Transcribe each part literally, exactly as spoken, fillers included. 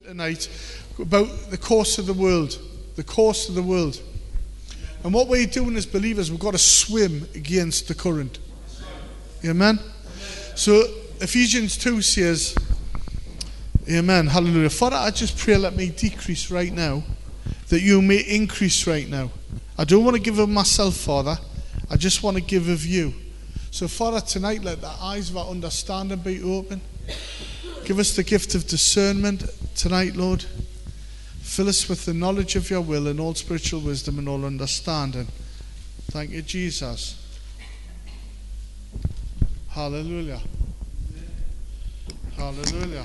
tonight about the course of the world, the course of the world. And what we're doing as believers, we've got to swim against the current. Amen? So Ephesians two says, amen, hallelujah. Father, I just pray let me decrease right now, that you may increase right now. I don't want to give of myself, Father. I just want to give of you. So Father, tonight let the eyes of our understanding be open. Give us the gift of discernment tonight, Lord. Fill us with the knowledge of your will and all spiritual wisdom and all understanding. Thank you, Jesus. Hallelujah. Hallelujah.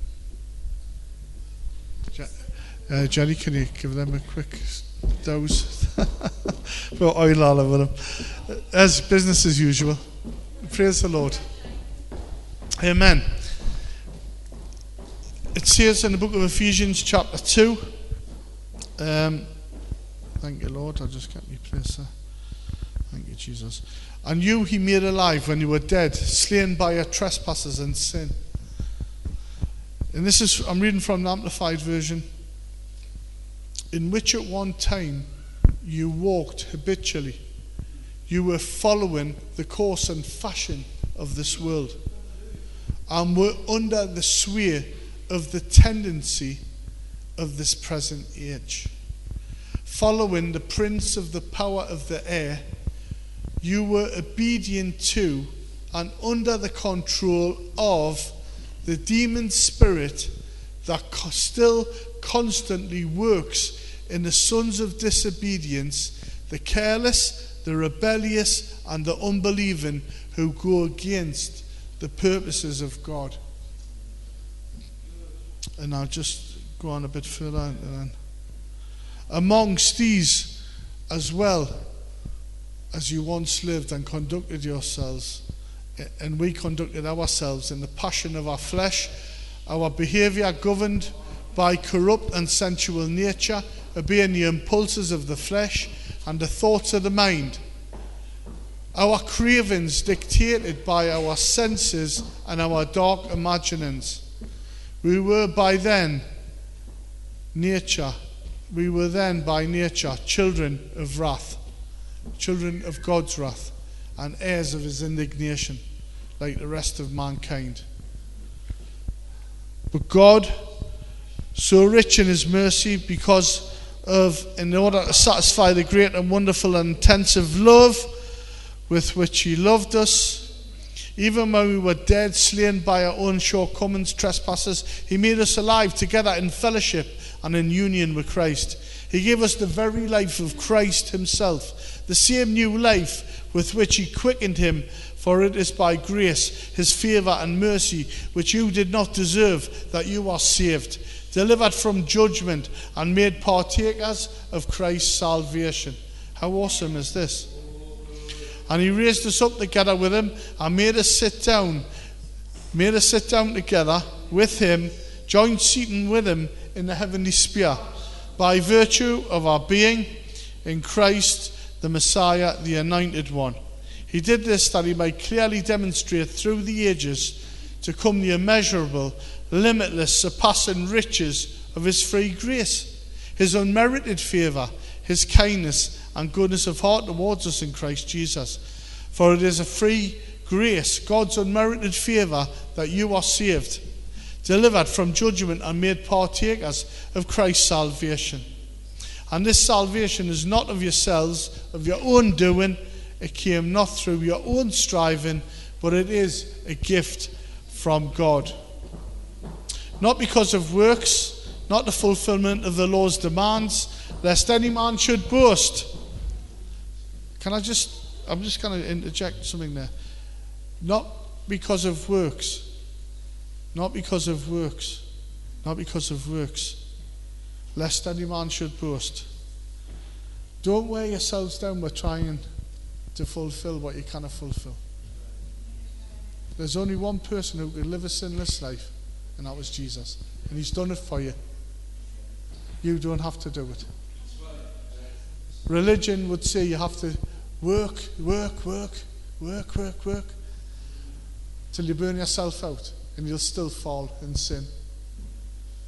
Uh, Jenny, can you give them a quick dose? Put oil all over them. As business as usual. Praise the Lord. Amen. It says in the book of Ephesians chapter two, um, thank you, Lord, I'll just get me place there. Thank you, Jesus. And you he made alive when you were dead, slain by your trespasses and sin. And this is, I'm reading from the Amplified Version. In which at one time you walked habitually. You were following the course and fashion of this world, and were under the sway of the tendency of this present age. Following the prince of the power of the air, you were obedient to and under the control of the demon spirit that co- still constantly works in the sons of disobedience, the careless, the rebellious, and the unbelieving who go against the purposes of God. And I'll just go on a bit further. And then. Amongst these, as well as you once lived and conducted yourselves, and we conducted ourselves in the passion of our flesh, our behavior governed by corrupt and sensual nature, obeying the impulses of the flesh and the thoughts of the mind. Our cravings dictated by our senses and our dark imaginings. We were by then nature, we were then by nature children of wrath, children of God's wrath, and heirs of his indignation, like the rest of mankind. But God, so rich in his mercy, because of, in order to satisfy the great and wonderful and intensive love with which he loved us, even when we were dead, slain by our own shortcomings, trespasses, he made us alive together in fellowship and in union with Christ. He gave us the very life of Christ himself, the same new life with which he quickened him, for it is by grace, his favour and mercy, which you did not deserve, that you are saved, delivered from judgment and made partakers of Christ's salvation. How awesome is this? And he raised us up together with him and made us sit down, made us sit down together with him, joint seating with him in the heavenly sphere, by virtue of our being in Christ, the Messiah, the Anointed One. He did this that he might clearly demonstrate through the ages to come the immeasurable, limitless, surpassing riches of his free grace, his unmerited favour, his kindness and goodness of heart towards us in Christ Jesus. For it is a free grace, God's unmerited favour, that you are saved, delivered from judgment and made partakers of Christ's salvation. And this salvation is not of yourselves, of your own doing. It came not through your own striving, but it is a gift from God. Not because of works, not the fulfillment of the law's demands, lest any man should boast. Can I just, I'm just going to interject something there. Not because of works. Not because of works. Not because of works. Lest any man should boast. Don't wear yourselves down by trying to fulfill what you cannot fulfill. There's only one person who could live a sinless life, and that was Jesus. And he's done it for you. You don't have to do it. Religion would say you have to work, work, work, work, work, work, till you burn yourself out, and you'll still fall in sin.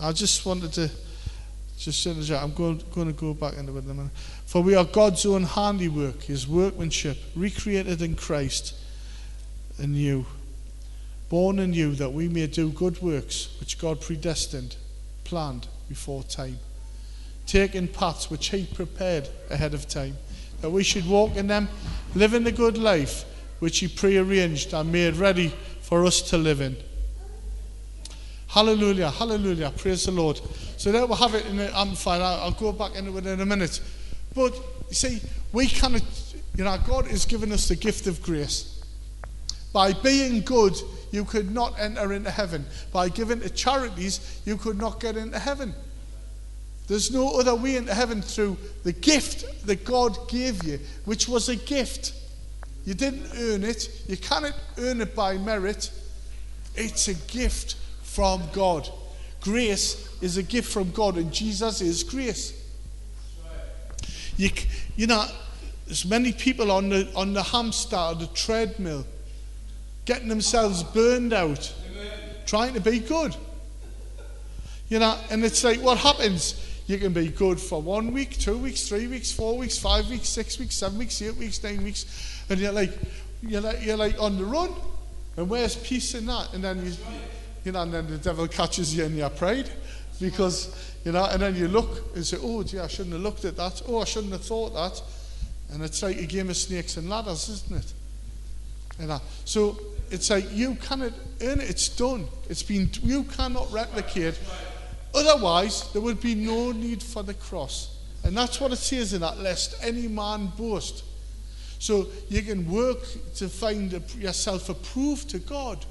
I just wanted to just interject. I'm going, going to go back into it in a minute. For we are God's own handiwork, his workmanship, recreated in Christ anew, born anew, that we may do good works which God predestined, planned before time, taking paths which he prepared ahead of time, that we should walk in them, living the good life which he prearranged and made ready for us to live in. Hallelujah, hallelujah, praise the Lord. So there we have it in the Amplified. I'll, I'll go back into it in a minute. But you see, we cannot, you know, God has given us the gift of grace. By being good, you could not enter into heaven. By giving to charities, you could not get into heaven. There's no other way into heaven through the gift that God gave you, which was a gift. You didn't earn it. You cannot earn it by merit. It's a gift from God. Grace is a gift from God, and Jesus is grace. You, you know, there's many people on the on the hamster or the treadmill, getting themselves burned out, trying to be good. You know, and it's like, what happens? You can be good for one week, two weeks, three weeks, four weeks, five weeks, six weeks, seven weeks, eight weeks, nine weeks, and you're like, you're like, you're like on the run. And where's peace in that? And then you, you know, and then the devil catches you in your pride, because, you know, and then you look and say, oh, gee, I shouldn't have looked at that. Oh, I shouldn't have thought that. And it's like a game of snakes and ladders, isn't it? You know, so it's like you cannot earn it. It's done. It's been. You cannot replicate. Otherwise, there would be no need for the cross. And that's what it says in that, lest any man boast. So you can work to find yourself approved to God.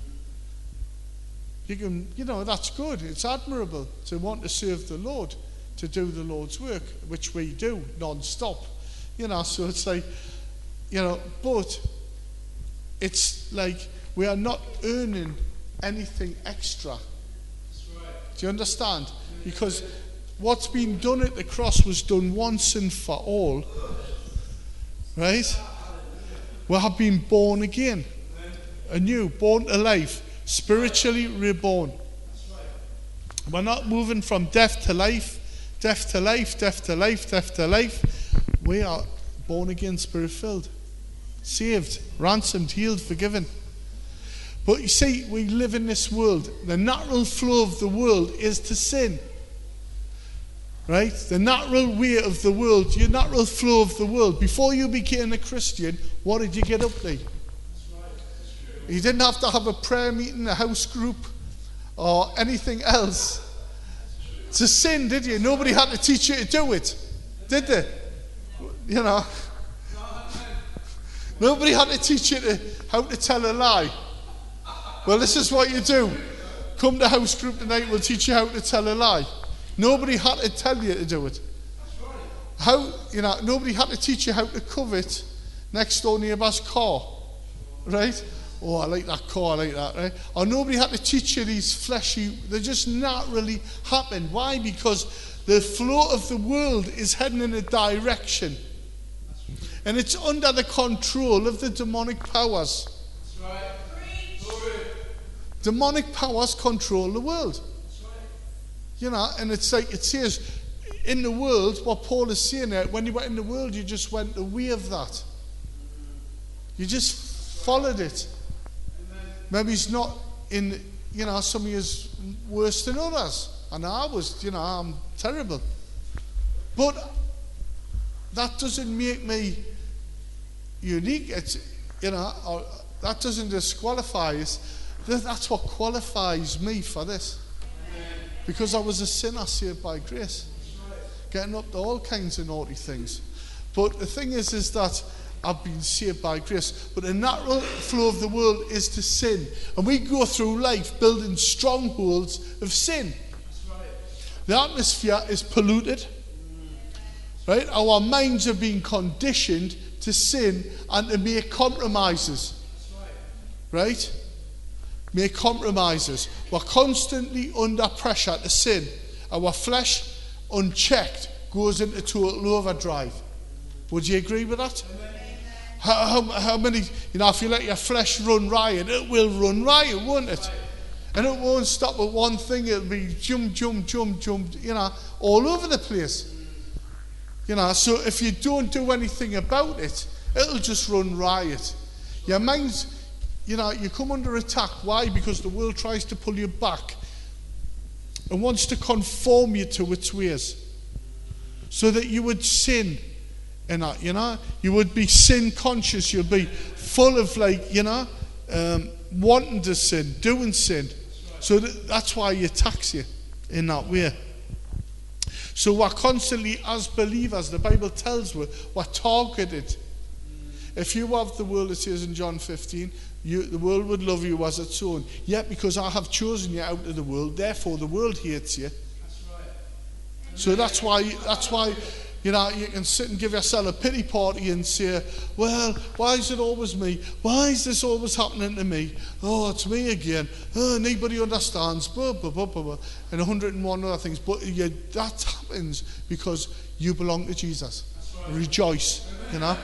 You can, you know, that's good. It's admirable to want to serve the Lord, to do the Lord's work, which we do non-stop. You know, so it's like, you know, but it's like we are not earning anything extra. Do you understand? Because what's been done at the cross was done once and for all. Right? We have been born again. Anew, born to life. Spiritually reborn. We're not moving from death to life, death to life, death to life, death to life. We are born again, spirit-filled. Saved, ransomed, healed, forgiven. But you see, we live in this world. The natural flow of the world is to sin. Right? The natural way of the world, your natural flow of the world. Before you became a Christian, what did you get up to? You didn't have to have a prayer meeting, a house group, or anything else to sin, did you? Nobody had to teach you to do it, did they? You know. Nobody had to teach you to, how to tell a lie. Well, this is what you do. Come to house group tonight, we'll teach you how to tell a lie. Nobody had to tell you to do it. How, you know, nobody had to teach you how to covet next door neighbour's car. Right? Oh, I like that car, I like that, right? Or nobody had to teach you these fleshy, they just naturally happen. Why? Because the flow of the world is heading in a direction. And it's under the control of the demonic powers. That's right. Demonic powers control the world. You know, and it's like it says in the world, what Paul is saying there, when you went in the world, you just went away of that. You just followed it. Maybe it's not in, you know, some of you is worse than others. And I was, you know, I'm terrible. But that doesn't make me unique. It's, you know, or that doesn't disqualify us. That's what qualifies me for this. Because I was a sinner saved by grace. Getting up to all kinds of naughty things. But the thing is, is that I've been saved by grace. But the natural flow of the world is to sin. And we go through life building strongholds of sin. The atmosphere is polluted. Right? Our minds have been conditioned to sin and to make compromises. Right? Make compromises. We're constantly under pressure to sin. Our flesh, unchecked, goes into total overdrive. Would you agree with that? How, how, how many, you know, if you let your flesh run riot, it will run riot, won't it? And it won't stop at one thing. It'll be jump, jump, jump, jump, you know, all over the place. You know, so if you don't do anything about it, it'll just run riot. Your mind's, you know, you come under attack. Why? Because the world tries to pull you back and wants to conform you to its ways, so that you would sin in that, you know. You would be sin conscious. You'd be full of, like, you know, um, wanting to sin, doing sin. So that, that's why he attacks you in that way. So we're constantly, as believers, the Bible tells us, we're targeted. If you have the world, it says in John fifteen, you, the world would love you as its own. Yet because I have chosen you out of the world, therefore the world hates you. That's right. So that's why, that's why, you know, you can sit and give yourself a pity party and say, well, why is it always me? Why is this always happening to me? Oh, it's me again. Oh, nobody understands. Blah, blah, blah, blah, blah. And a hundred and one other things. But yeah, that happens because you belong to Jesus. Right. Rejoice, you know.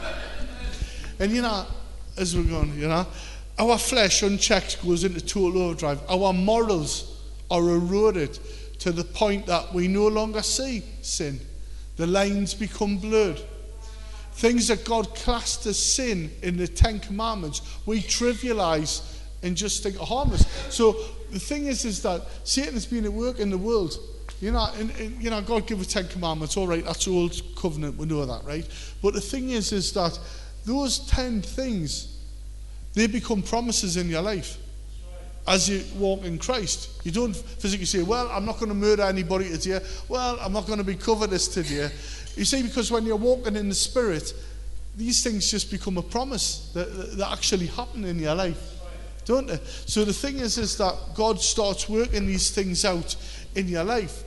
And, you know, as we're going, you know, our flesh unchecked goes into total overdrive. Our morals are eroded to the point that we no longer see sin. The lines become blurred. Things that God classed as sin in the Ten Commandments, we trivialize and just think are harmless. So the thing is, is that Satan has been at work in the world. You know, and, and, you know, God gave the Ten Commandments. All right, that's old covenant. We know that, right? But the thing is, is that those ten things, they become promises in your life. As you walk in Christ, you don't physically say, well, I'm not going to murder anybody today. Well, I'm not going to be covetous today. You see, because when you're walking in the Spirit, these things just become a promise that, that actually happen in your life, don't they? So the thing is, is that God starts working these things out in your life.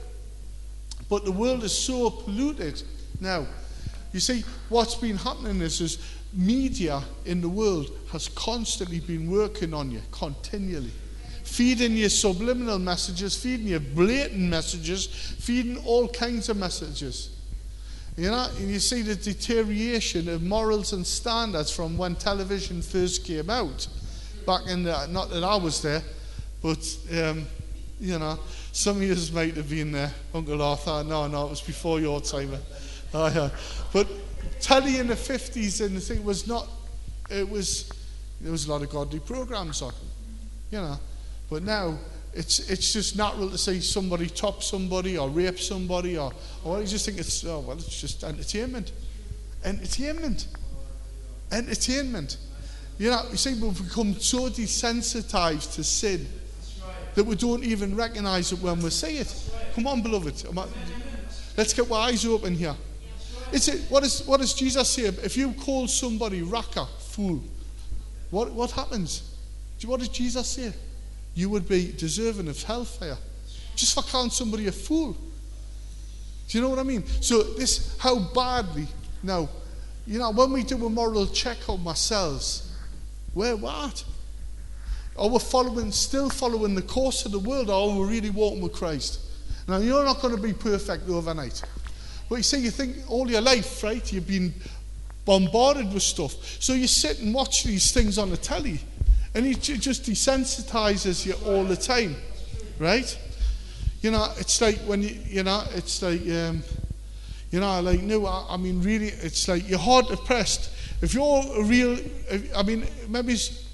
But the world is so polluted now. You see, what's been happening is, is media in the world has constantly been working on you, continually. Feeding you subliminal messages, feeding you blatant messages, feeding all kinds of messages. You know, and you see the deterioration of morals and standards from when television first came out. Back in the, not that I was there, but, um, you know, some of you might have been there. Uncle Arthur, no, no, it was before your time. Oh, yeah. But telly in the fifties and the thing was not, it was, there was a lot of godly programs on, you know. But now, it's it's just natural to see somebody top somebody or rape somebody or, or you just think it's, oh, well, it's just entertainment. Entertainment. Entertainment. You know, you see, we've become so desensitized to sin that we don't even recognize it when we see it. Come on, beloved. Let's get our eyes open here. It's it, what, is, what does Jesus say? If you call somebody raca, fool, what, what happens? What does Jesus say? You would be deserving of hellfire just for calling somebody a fool. Do you know what I mean? So this, how badly, now, you know, when we do a moral check on ourselves, we're what? Are we following, still following the course of the world, or are we really walking with Christ? Now, you're not going to be perfect overnight. But you see, you think all your life, right, you've been bombarded with stuff. So you sit and watch these things on the telly, and it just desensitizes you all the time, right? You know, it's like when you, you know, it's like, um, you know, like, no, I, I mean, really, it's like you're hard pressed. If you're a real, I mean, maybe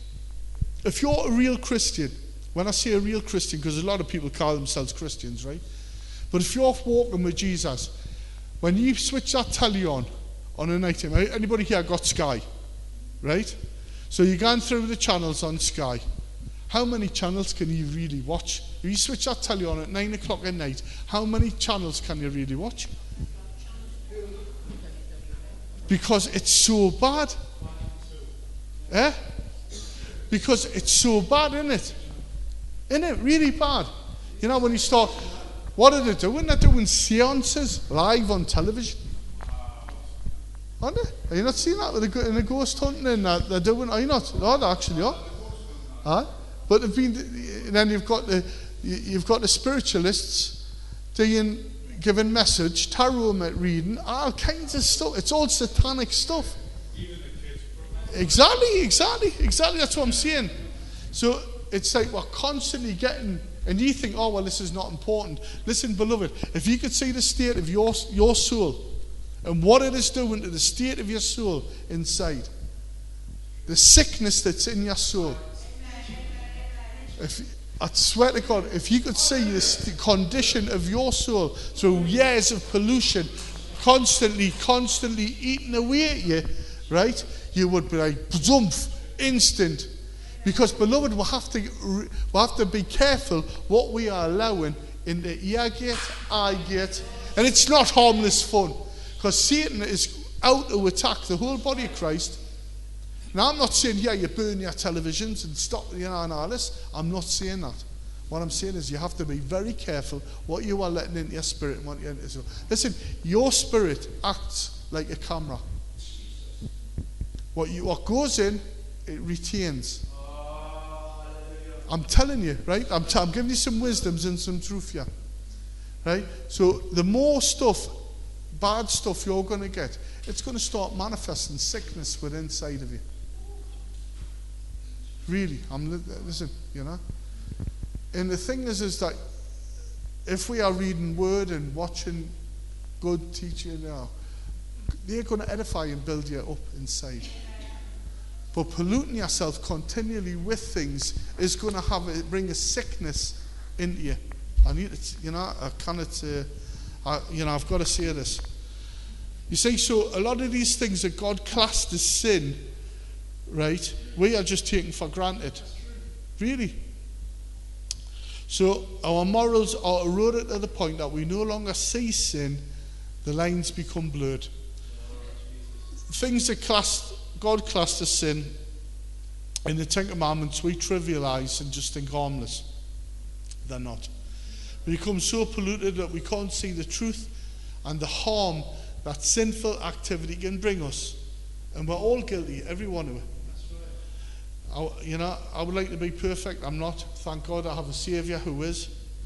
if you're a real Christian, when I say a real Christian, because a lot of people call themselves Christians, right? But if you're walking with Jesus, when you switch that telly on, on a night time, anybody here got Sky, right? So you're going through the channels on Sky. How many channels can you really watch? If you switch that telly on at nine o'clock at night, how many channels can you really watch? Because it's so bad. Eh? Because it's so bad, isn't it? Isn't it really bad? You know, when you start, what are they doing? They're doing seances live on television. Aren't they? Are you not seeing that with the, in the ghost hunting and that they're doing? Are you not? Oh, they actually are. Huh? But they've been, and then you've got the you've got the spiritualists doing, giving message, tarot reading, all kinds of stuff. It's all satanic stuff. Exactly, exactly, exactly. That's what I'm saying. So it's like we're constantly getting, and you think, oh, well, this is not important. Listen, beloved, if you could see the state of your, your soul and what it is doing to the state of your soul inside, the sickness that's in your soul, if, I swear to God, if you could see this, the condition of your soul through years of pollution, constantly, constantly eating away at you, right, you would be like, zoomf, instant. Because, beloved, we have to we have to be careful what we are allowing in the ear gate, eye gate. And it's not harmless fun. Because Satan is out to attack the whole body of Christ. Now, I'm not saying, yeah, you burn your televisions and stop, you know, and all this. I'm not saying that. What I'm saying is you have to be very careful what you are letting into your spirit and what you're into. So, listen, your spirit acts like a camera. What, you, what goes in, it retains. I'm telling you, right? I'm, t- I'm giving you some wisdoms and some truth here. Right? So the more stuff, bad stuff you're going to get, it's going to start manifesting sickness within inside of you. Really. I'm listen, you know. And the thing is, is that if we are reading word and watching good teaching, you know, they're going to edify and build you up inside. But polluting yourself continually with things is going to have a, bring a sickness into you. I need it, you know, I cannot, uh, I, you know, I've got to say this. You see, so a lot of these things that God classed as sin, right, we are just taking for granted. Really. So our morals are eroded to the point that we no longer see sin, the lines become blurred. Things that classed God classed as sin in the Ten Commandments, we trivialize and just think harmless. They're not. We become so polluted that we can't see the truth and the harm that sinful activity can bring us. And we're all guilty, every one of it. I, you know, I would like to be perfect. I'm not. Thank God I have a Saviour who is.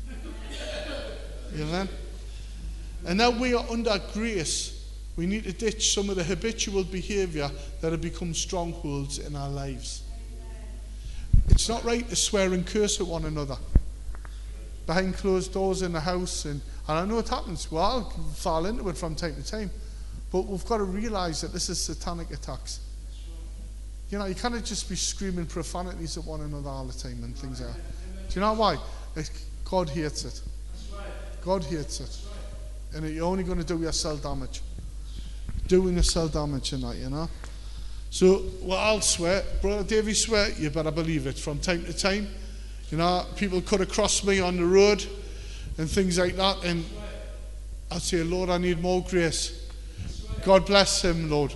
You know? And now we are under grace. We need to ditch some of the habitual behaviour that have become strongholds in our lives. It's not right to swear and curse at one another behind closed doors in the house. And, and I know it happens. Well, I'll fall into it from time to time. But we've got to realise that this is satanic attacks. You know, you can't just be screaming profanities at one another all the time and things like that. Do you know why? God hates it. God hates it. And you're only going to do yourself damage. Doing yourself damage in that, you know. So, well, I'll swear. Brother Davey swear, you better believe it. From time to time, you know, people cut across me on the road and things like that. And I'll say, Lord, I need more grace. God bless him, Lord.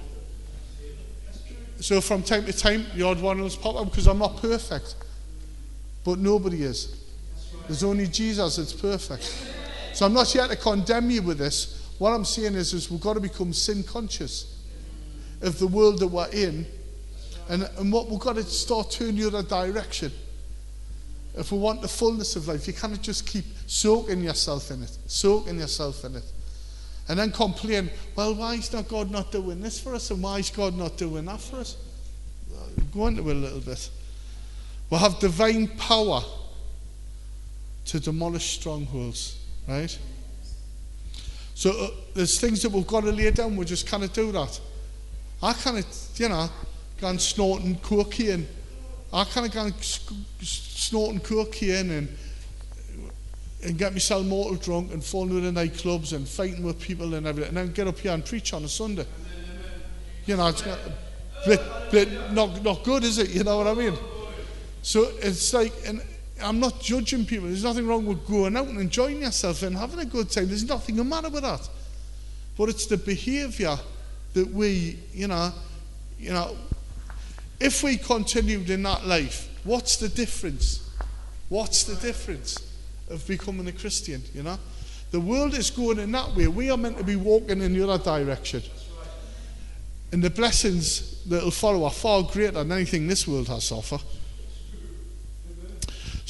So from time to time, the odd one will pop up because I'm not perfect. But nobody is. There's only Jesus that's perfect. So I'm not here to condemn you with this. What I'm saying is, is we've got to become sin conscious of the world that we're in. And, and what we've got to start turning the other direction. If we want the fullness of life, you can't just keep soaking yourself in it. Soaking yourself in it. And then complain, well, why is not God not doing this for us? And why is God not doing that for us? Go into it a little bit. We'll have divine power to demolish strongholds. Right? So uh, there's things that we've got to lay down. We just cannot do that. I can't, you know, go and snorting cocaine. I can't go and snorting cocaine and and get myself mortal drunk and fall into the nightclubs and fighting with people and everything, and then get up here and preach on a Sunday. You know, it's not, bit, bit not not good, is it? You know what I mean? So it's like, and I'm not judging people. There's nothing wrong with going out and enjoying yourself and having a good time. There's nothing the matter with that. But it's the behaviour that we, you know, you know, if we continued in that life, what's the difference? What's the difference of becoming a Christian, you know? The world is going in that way. We are meant to be walking in the other direction. And the blessings that will follow are far greater than anything this world has to offer. So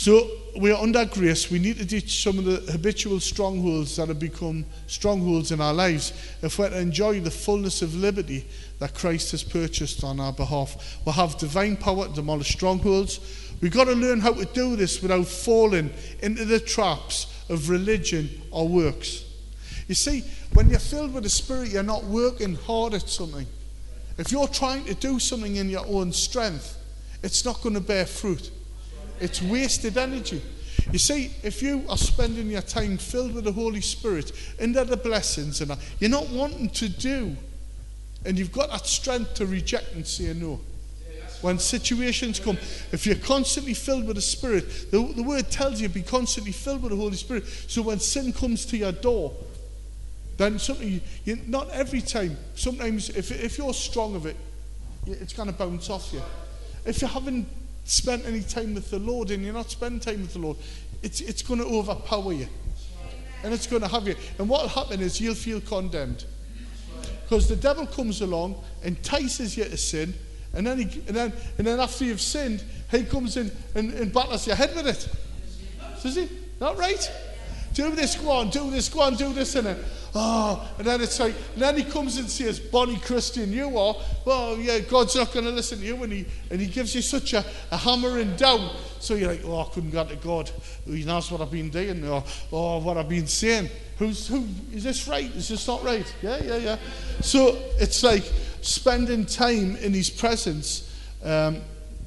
we're under grace. We need to ditch some of the habitual strongholds that have become strongholds in our lives if we're to enjoy the fullness of liberty that Christ has purchased on our behalf. We'll have divine power to demolish strongholds. We've got to learn how to do this without falling into the traps of religion or works. You see, when you're filled with the Spirit, you're not working hard at something. If you're trying to do something in your own strength, it's not going to bear fruit. It's wasted energy. You see, if you are spending your time filled with the Holy Spirit, under the blessings, and that, you're not wanting to do, and you've got that strength to reject and say no. When situations come, if you're constantly filled with the Spirit, the, the Word tells you be constantly filled with the Holy Spirit. So when sin comes to your door, then something, you, not every time, sometimes if, if you're strong of it, it's going to bounce off you. If you haven't spent any time with the Lord and you're not spending time with the Lord, it's it's going to overpower you. And it's going to have you. And what will happen is you'll feel condemned. Because the devil comes along, entices you to sin, and then, he, and then, and then after you've sinned, he comes in and, and batters your head with it. Does he? Not right? Do this, go on, do this, go on, do this, and then, oh, and then it's like, and then he comes and says, Bonnie Christian, you are, well, yeah, God's not going to listen to you, and he, and he gives you such a, a hammering down, so you're like, oh, I couldn't get to God, he knows what I've been doing, or, oh, what I've been saying, who's, who, is this right, is this not right, yeah, yeah, yeah, so it's like spending time in his presence, um,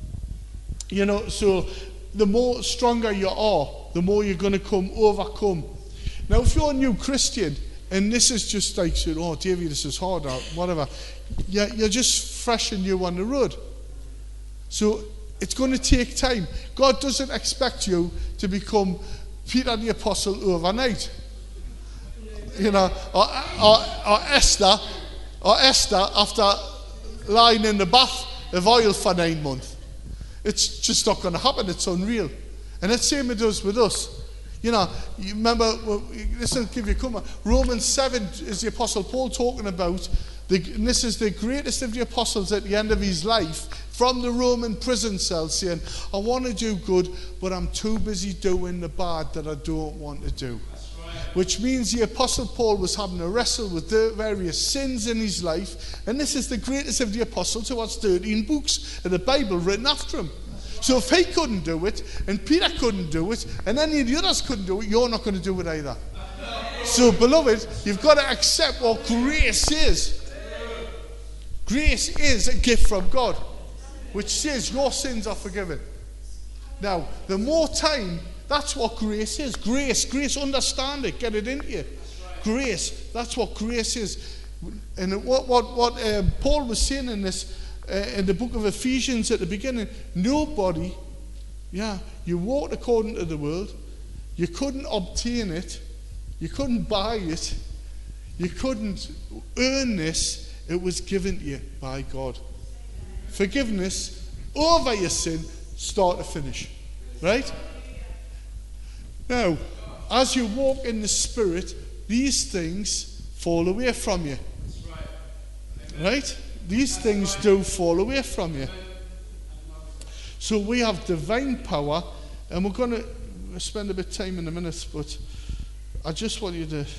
you know, so the more stronger you are, the more you're going to come overcome. Now, if you're a new Christian, and this is just like, oh, Davey, this is hard, or whatever, you're, you're just fresh and new on the road. So it's going to take time. God doesn't expect you to become Peter the Apostle overnight. You know, or, or, or Esther, or Esther after lying in the bath of oil for nine months. It's just not going to happen. It's unreal. And that's the same it does with us. You know, you remember, well, this will give you comfort. Romans seven is the Apostle Paul talking about, the, and this is the greatest of the apostles at the end of his life, from the Roman prison cell, saying, I want to do good, but I'm too busy doing the bad that I don't want to do. Which means the Apostle Paul was having to wrestle with the various sins in his life, and this is the greatest of the apostles who has thirteen books of the Bible written after him. So if he couldn't do it, and Peter couldn't do it, and any of the others couldn't do it, you're not going to do it either. So, beloved, you've got to accept what grace is. Grace is a gift from God, which says your sins are forgiven. Now, the more time, that's what grace is. Grace, grace, understand it, get it into you. Grace, that's what grace is. And what, what, what um, Paul was saying in this, Uh, in the book of Ephesians at the beginning, nobody, yeah, you walked according to the world, you couldn't obtain it, you couldn't buy it, you couldn't earn this, it was given to you by God. Forgiveness over your sin, start to finish, right? Now, as you walk in the Spirit, these things fall away from you, right? These things do fall away from you. So we have divine power, and we're going to spend a bit of time in a minute, but I just want you to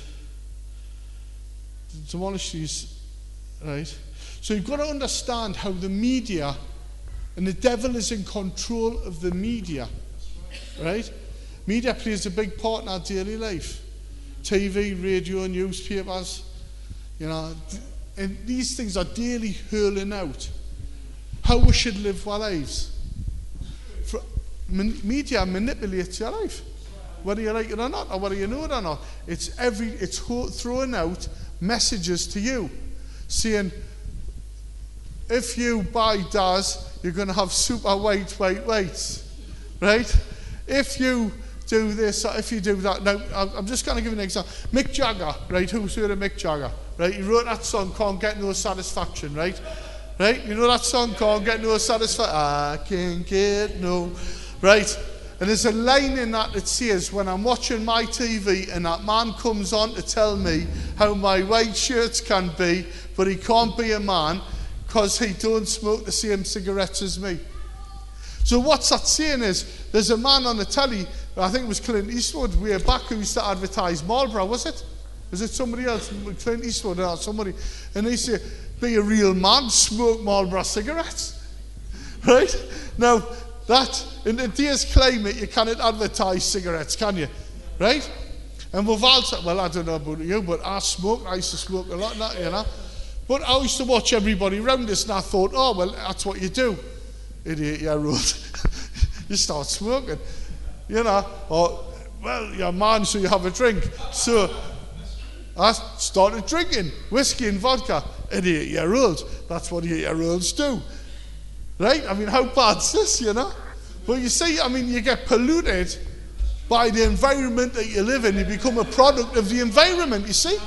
demolish these, right? So you've got to understand how the media, and the devil is in control of the media, right? Media plays a big part in our daily life. T V, radio, newspapers, you know, and these things are daily hurling out how we should live our lives. For, man, media manipulates your life, whether you like it or not, or whether you know it or not. It's every it's ho- throwing out messages to you, saying, if you buy D A S, you're going to have super white, white, whites, right? If you do this, if you do that. Now, I'm just going to give you an example. Mick Jagger, right? Who's heard of Mick Jagger? Right? He wrote that song, Can't Get No Satisfaction, right? Right? You know that song, Can't Get No Satisfaction? I can't get no. Right? And there's a line in that that says, when I'm watching my T V and that man comes on to tell me how my white shirts can be, but he can't be a man because he don't smoke the same cigarettes as me. So what's that saying is, there's a man on the telly I think it was Clint Eastwood way back who used to advertise Marlboro, was it? Was it somebody else? Clint Eastwood or somebody? And they say, be a real man, smoke Marlboro cigarettes. Right? Now, that, in today's climate, you cannot advertise cigarettes, can you? Right? And we've all said, well, I don't know about you, but I smoked. I used to smoke a lot, you know. But I used to watch everybody around us, and I thought, oh, well, that's what you do. Idiot-year-old. You start smoking. You know, or, well, you're a man, so you have a drink. So I started drinking whiskey and vodka at eight year olds. That's what eight year olds do. Right? I mean, how bad's this, you know? But you see, I mean, you get polluted by the environment that you live in. You become a product of the environment, you see?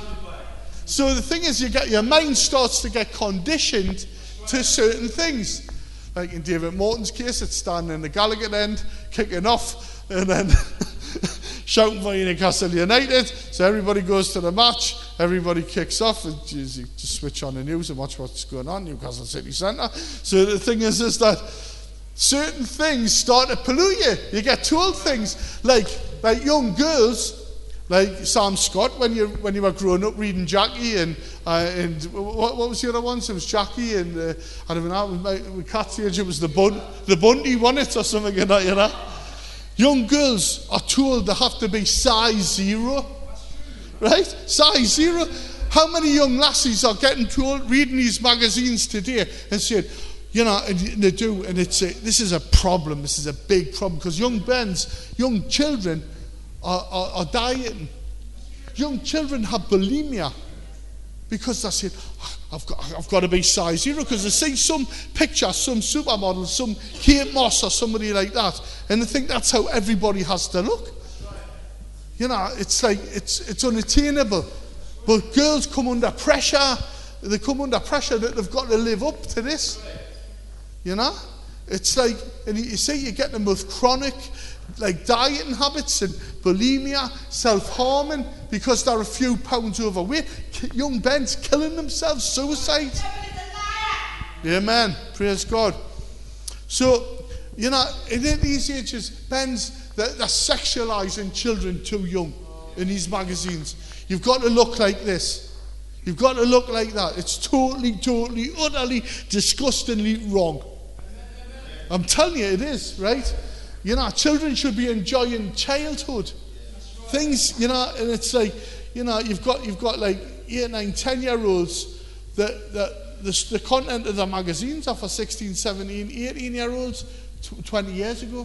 So the thing is, you get your mind starts to get conditioned to certain things. Like in David Morton's case, it's standing in the Gallagher end, kicking off, and then shouting for Newcastle United. So everybody goes to the match, everybody kicks off, and geez, you just switch on the news and watch what's going on, Newcastle City Centre. So the thing is, is that certain things start to pollute you. You get told things like, like young girls, like Sam Scott, when you when you were growing up reading Jackie and uh, and what, what was the other ones? It was Jackie and uh, I don't know. With, with Cat's age, it was the bun, the Bundy one it or something like that. You know, young girls are told they have to be size zero, right? Size zero. How many young lassies are getting told reading these magazines today and saying, you know, and they do, and it's a, this is a problem. This is a big problem because young Bens, young children. Are, are, are dieting. Young children have bulimia because they say, I've got, I've got to be size zero because they see some picture, some supermodel, some Kate Moss or somebody like that, and they think that's how everybody has to look. You know, it's like it's it's unattainable. But girls come under pressure. They come under pressure that they've got to live up to this. You know, it's like, and you see, you get them with chronic, like dieting habits and bulimia, self-harming because they're a few pounds overweight. Young Ben's killing themselves, suicide. Amen. Praise God. So, you know, in these ages, Ben's they're, they're sexualizing children too young in these magazines. You've got to look like this. You've got to look like that. It's totally, totally, utterly, disgustingly wrong. I'm telling you, it is, right? You know, children should be enjoying childhood. Things, you know, and it's like, you know, you've got you've got like eight, nine, ten year olds that, that the, the content of the magazines are for sixteen, seventeen, eighteen year olds twenty years ago.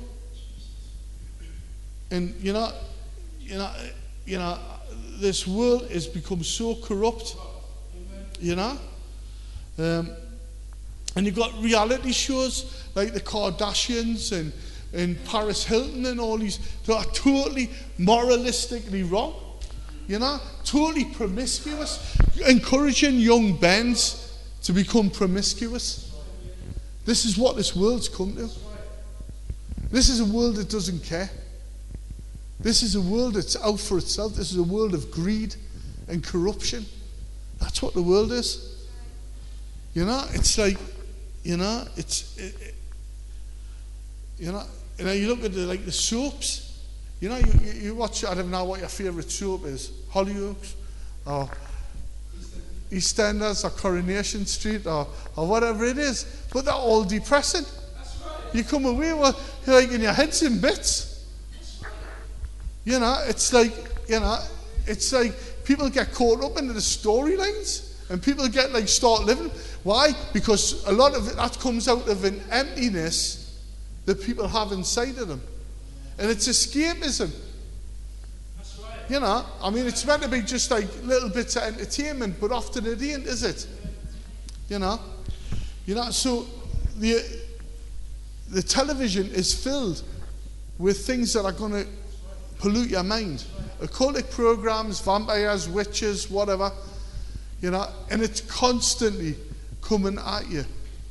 And you know, you know, you know, this world has become so corrupt, you know. Um, and you've got reality shows like the Kardashians and and Paris Hilton and all these that are totally moralistically wrong, you know, totally promiscuous, encouraging young Bens to become promiscuous. This is what this world's come to. This is a world that doesn't care. This is a world that's out for itself. This is a world of greed and corruption. That's what the world is. You know, it's like, you know, it's, it, it, you know, you know, you look at the, like the soaps. You know, you, you watch, I don't know what your favourite soap is. Hollyoaks or EastEnders or Coronation Street or, or whatever it is. But they're all depressing. You come away with, you're like, in your head's in bits. You know, it's like, you know, it's like people get caught up into the storylines and people get like start living. Why? Because a lot of it, that comes out of an emptiness that people have inside of them. And it's escapism. That's right. You know, I mean, it's meant to be just like little bits of entertainment, but often it ain't, is it? You know? You know, so the the television is filled with things that are going to pollute your mind. Occultic programs, vampires, witches, whatever. You know, and it's constantly coming at you.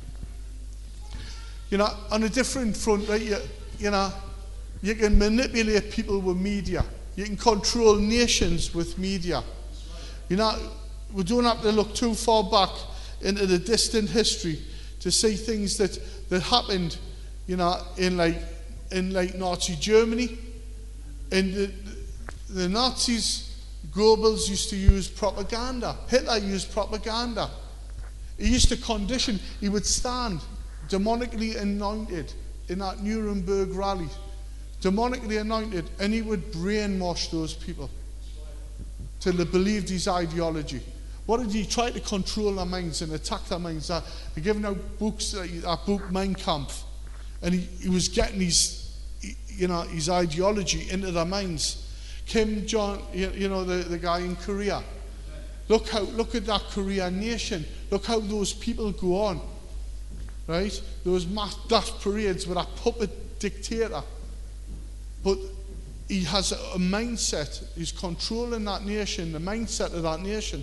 You know, on a different front, right, you, you know, you can manipulate people with media. You can control nations with media. You know, we don't have to look too far back into the distant history to see things that, that happened, you know, in like in like Nazi Germany And the, the Nazis, Goebbels used to use propaganda. Hitler used propaganda. He used to condition. He would stand demonically anointed in that Nuremberg rally. Demonically anointed. And he would brainwash those people till they believed his ideology. What did he try to control their minds and attack their minds? They're giving out books, that book Mein Kampf. And he, he was getting his, you know, his ideology into their minds. Kim Jong, you know, the, the guy in Korea. Look how, look at that Korean nation. Look how those people go on, right? Those mass daft parades with a puppet dictator. But he has a, a mindset. He's controlling that nation, the mindset of that nation.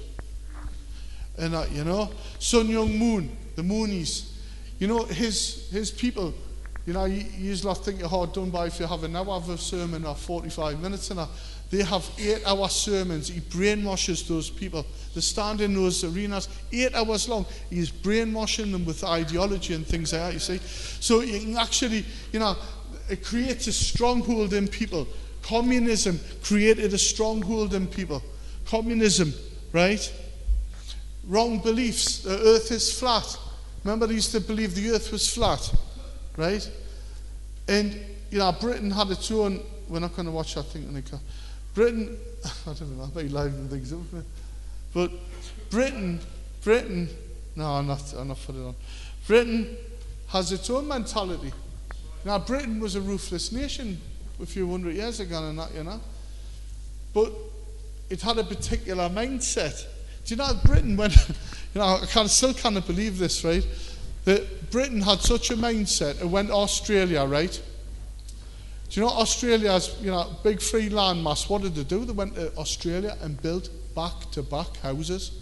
And that, you know, Sun Myung Moon, the Moonies. You know, his his people. You know, you, you usually think you're hard done by if you have an hour of a sermon or forty-five minutes and that. They have eight-hour sermons. He brainwashes those people. They stand in those arenas eight hours long. He's brainwashing them with ideology and things like that, you see. So you can actually, you know, it creates a stronghold in people. Communism created a stronghold in people. Communism, right? Wrong beliefs. The earth is flat. Remember, they used to believe the earth was flat, right? And, you know, Britain had its own... We're not going to watch that thing in the car. Britain, I don't know, I bet you liven things up. But Britain, Britain, no, I'm not, I'm not putting it on. Britain has its own mentality. Now, Britain was a ruthless nation a few hundred years ago and that, you know. But it had a particular mindset. Do you know Britain, when, you know, I can, still can't believe this, right? That Britain had such a mindset, it went to Australia, right? Do you know Australia's, you know, big free land mass, what did they do? They went to Australia and built back-to-back houses.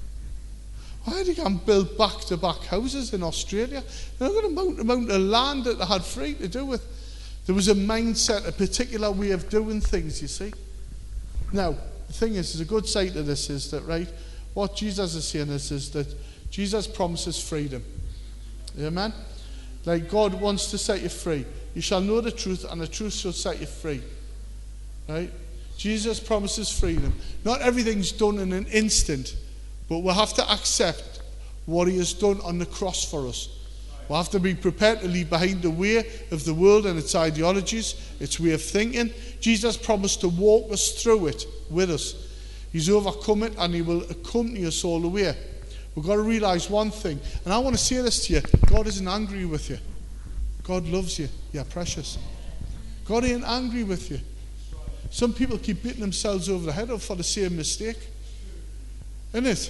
Why did you build back-to-back houses in Australia? They're not going to amount, amount of land that they had free to do with. There was a mindset, a particular way of doing things, you see. Now, the thing is, there's a good side to this is that, right, what Jesus is saying is, is that Jesus promises freedom. Amen? Like God wants to set you free. You shall know the truth, and the truth shall set you free. Right? Jesus promises freedom. Not everything's done in an instant, but we'll have to accept what he has done on the cross for us. We'll have to be prepared to leave behind the way of the world and its ideologies, its way of thinking. Jesus promised to walk us through it with us. He's overcome it, and he will accompany us all the way. We've got to realize one thing, and I want to say this to you. God isn't angry with you. God loves you. You're precious. God ain't angry with you. Some people keep beating themselves over the head for the same mistake. Isn't it?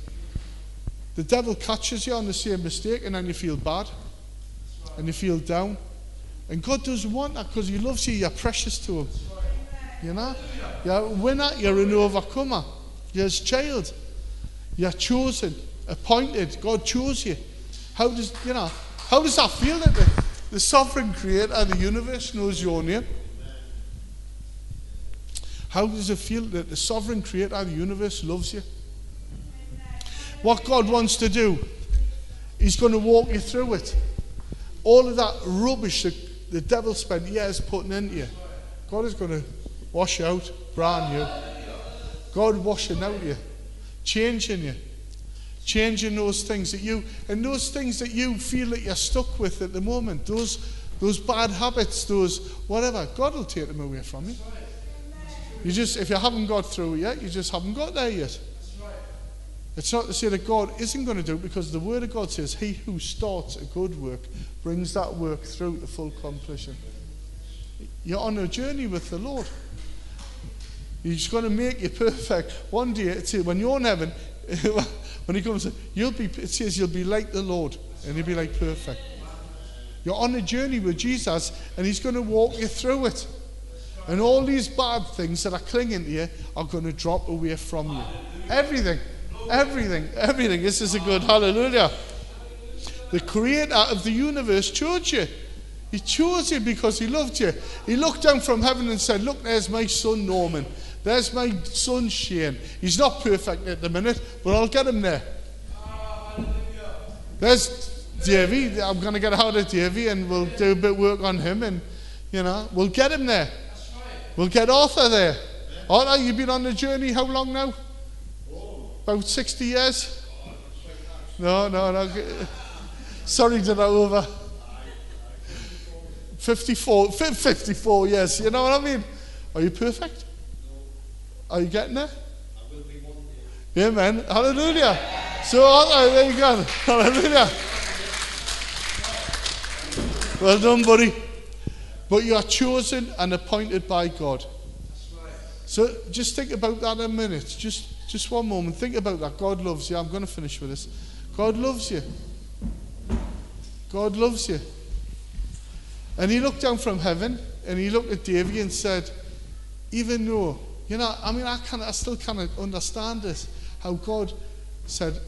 The devil catches you on the same mistake, and then you feel bad. And you feel down. And God doesn't want that because he loves you. You're precious to him. You know? You're a winner. You're an overcomer. You're his child. You're chosen. Appointed. God chose you. How does, you know, how does that feel that the, the sovereign creator of the universe knows your name? How does it feel that the sovereign creator of the universe loves you? What God wants to do, he's going to walk you through it. All of that rubbish that the devil spent years putting into you, God is going to wash you out, brand new. God washing out you, changing you. Changing those things that you, and those things that you feel that you're stuck with at the moment, those those bad habits, those whatever, God will take them away from you. You just, if you haven't got through it yet, you just haven't got there yet. It's not to say that God isn't going to do it, because the Word of God says, he who starts a good work brings that work through to full completion. You're on a journey with the Lord. He's going to make you perfect. One day, it's when you're in heaven, when he comes, you'll be, it says you'll be like the Lord, and he'll be like perfect. You're on a journey with Jesus, and he's going to walk you through it. And all these bad things that are clinging to you are going to drop away from you. Everything, everything, everything. This is a good hallelujah. The creator of the universe chose you. He chose you because he loved you. He looked down from heaven and said, look, there's my son Norman. There's my son Shane. He's not perfect at the minute, but I'll get him there. There's Davey. I'm going to get out of Davey, and we'll do a bit of work on him, and, you know, we'll get him there. We'll get Arthur there. All right, you've been on the journey how long now? About sixty years? No, no, no. Sorry to that over. fifty-four, fifty-four years, you know what I mean? Are you perfect? Are you getting there? I will be one day. Amen. Hallelujah. So, all right, there you go. Hallelujah. Well done, buddy. But you are chosen and appointed by God. So just think about that a minute. Just, just one moment. Think about that. God loves you. I'm going to finish with this. God loves you. God loves you. And he looked down from heaven and he looked at Davy and said, even though, you know, I mean, I can't, I still can't understand this. How God said,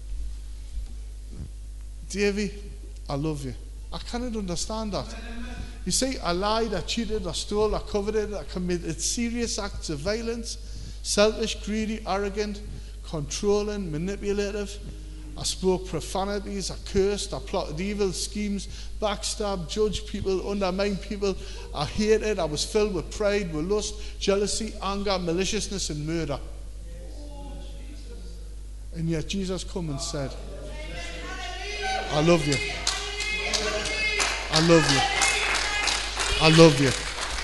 Davy, I love you. I cannot understand that. You see, I lied, I cheated, I stole, I coveted, I committed serious acts of violence, selfish, greedy, arrogant, controlling, manipulative. I spoke profanities, I cursed, I plotted evil schemes, backstabbed, judged people, undermined people. I hated, I was filled with pride, with lust, jealousy, anger, maliciousness, and murder. And yet Jesus come and said, I love you. I love you. I love you.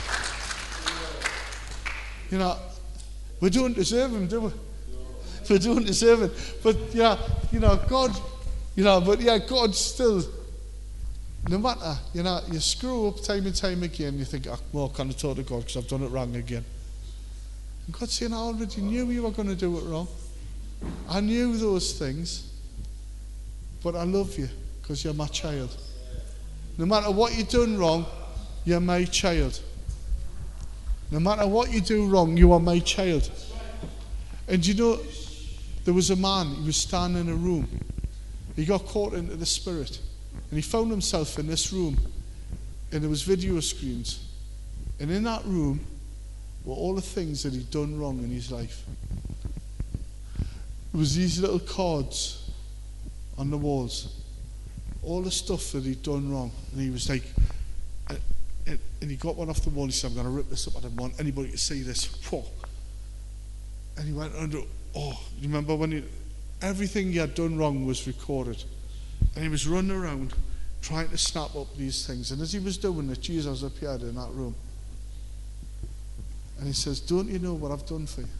You know, we don't deserve him, do we? We don't deserve it. But yeah, you know, God, you know, but yeah, God still, no matter, you know, you screw up time and time again, you think, oh, well, can I talk to God because I've done it wrong again? And God's saying, I already knew you were going to do it wrong. I knew those things, but I love you because you're my child. No matter what you've done wrong, you're my child. No matter what you do wrong, you are my child. And you know, there was a man, he was standing in a room. He got caught into the spirit. And he found himself in this room. And there was video screens. And in that room were all the things that he'd done wrong in his life. There was these little cards on the walls. All the stuff that he'd done wrong. And he was like, and, and he got one off the wall and he said, I'm going to rip this up. I don't want anybody to see this. Whoa. And he went under, oh, you remember when he, everything he had done wrong was recorded. And he was running around trying to snap up these things. And as he was doing it, Jesus appeared in that room. And he says, don't you know what I've done for you?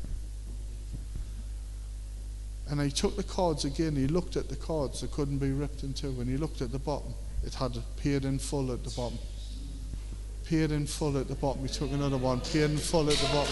And he took the cards again. He looked at the cards that couldn't be ripped in two. And he looked at the bottom. It had paid in full at the bottom. Paid in full at the bottom. He took another one. Paid in full at the bottom.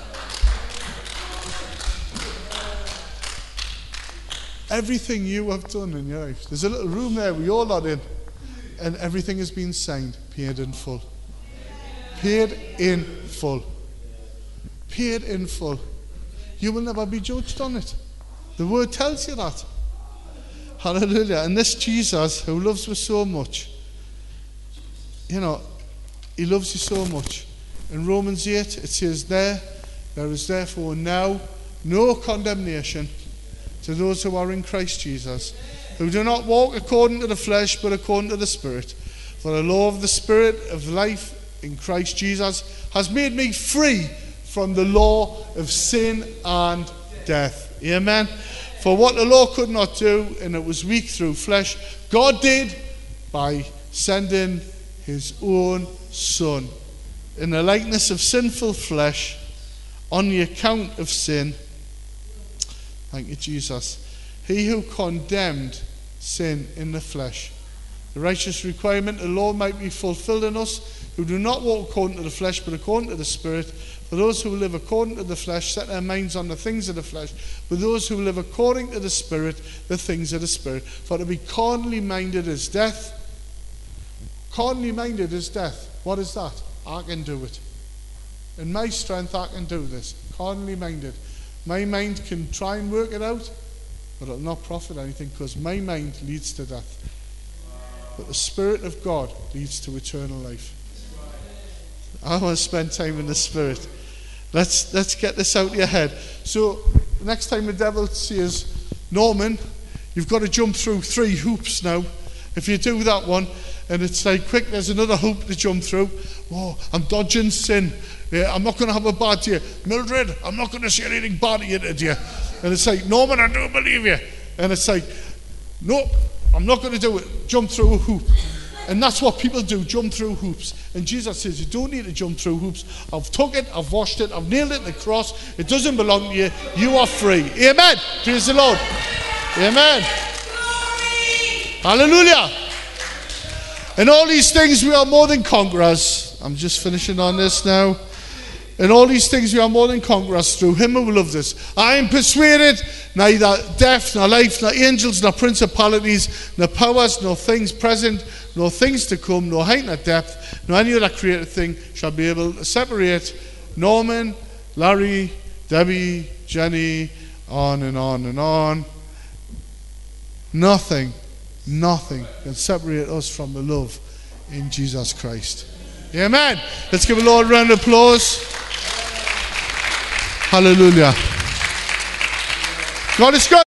Everything you have done in your life. There's a little room there we all are in. And everything has been signed. Paid in full. Paid in full. Paid in full. You will never be judged on it. The word tells you that. Hallelujah. And this Jesus who loves us so much, you know, he loves you so much. In Romans eight, it says there, there is therefore now no condemnation to those who are in Christ Jesus, who do not walk according to the flesh, but according to the Spirit. For the law of the Spirit of life in Christ Jesus has made me free from the law of sin and death. Amen. For what the law could not do, and it was weak through flesh, God did by sending his own Son in the likeness of sinful flesh on the account of sin. Thank you, Jesus. He who condemned sin in the flesh. The righteous requirement of the law might be fulfilled in us who do not walk according to the flesh, but according to the Spirit. For those who live according to the flesh set their minds on the things of the flesh, but those who live according to the Spirit, the things of the Spirit. For to be carnally minded is death. Carnally minded is death. What is that? I can do it. In my strength, I can do this. Carnally minded. My mind can try and work it out, but it'll not profit anything because my mind leads to death. But the Spirit of God leads to eternal life. I want to spend time in the Spirit. Let's let's get this out of your head. So next time the devil says, Norman, you've got to jump through three hoops now. If you do that one, and it's like, quick, there's another hoop to jump through. Oh, I'm dodging sin. Yeah, I'm not going to have a bad day. Mildred, I'm not going to say anything bad to you today. And it's like, Norman, I do believe you. And it's like, no, I'm not going to do it. Jump through a hoop. And that's what people do, jump through hoops. And Jesus says, you don't need to jump through hoops. I've took it, I've washed it, I've nailed it to the cross. It doesn't belong to you. You are free. Amen. Praise the Lord. Amen. Hallelujah. And all these things we are more than conquerors. I'm just finishing on this now. And all these things we are more than conquerors through him who loved us. I am persuaded neither death, nor life, nor angels, nor principalities, nor powers, nor things present, nor things to come, nor height, nor depth, nor any other created thing shall be able to separate Norman, Larry, Debbie, Jenny, on and on and on. Nothing, nothing can separate us from the love in Jesus Christ. Amen. Let's give the Lord a round of applause. Hallelujah. God is good.